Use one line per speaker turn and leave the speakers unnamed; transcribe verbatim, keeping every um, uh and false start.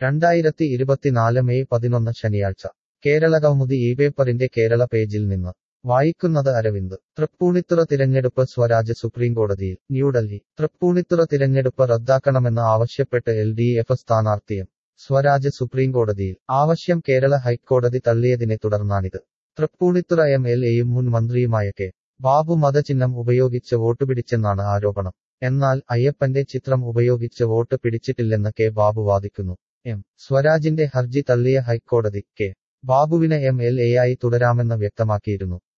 രണ്ടായിരത്തി ഇരുപത്തിനാല് മെയ് പതിനൊന്ന് ശനിയാഴ്ച കേരള കൗമുദി ഈ പേപ്പറിന്റെ കേരള പേജിൽ നിന്ന് വായിക്കുന്നത് അരവിന്ദ്. തൃപ്പൂണിത്തുറ തിരഞ്ഞെടുപ്പ് സ്വരാജ് സുപ്രീംകോടതിയിൽ. ന്യൂഡൽഹി. തൃപ്പൂണിത്തുറ തിരഞ്ഞെടുപ്പ് റദ്ദാക്കണമെന്ന് ആവശ്യപ്പെട്ട് എൽ ഡി എഫ് സ്ഥാനാർത്ഥി എം സ്വരാജ് സുപ്രീംകോടതിയിൽ. ആവശ്യം കേരള ഹൈക്കോടതി തള്ളിയതിനെ തുടർന്നാണിത്. തൃപ്പൂണിത്തുറ എം എൽ എയും മുൻ മന്ത്രിയുമായ കെ ബാബു മതചിഹ്നം ഉപയോഗിച്ച് വോട്ട് പിടിച്ചെന്നാണ് ആരോപണം. എന്നാൽ അയ്യപ്പന്റെ ചിത്രം ഉപയോഗിച്ച് വോട്ട് പിടിച്ചിട്ടില്ലെന്ന് കെ ബാബു വാദിക്കുന്നു. എം സ്വരാജിന്റെ ഹർജി തള്ളിയ ഹൈക്കോടതി കെ ബാബുവിന് എം എൽ എയായി തുടരാമെന്ന് വ്യക്തമാക്കിയിരുന്നു.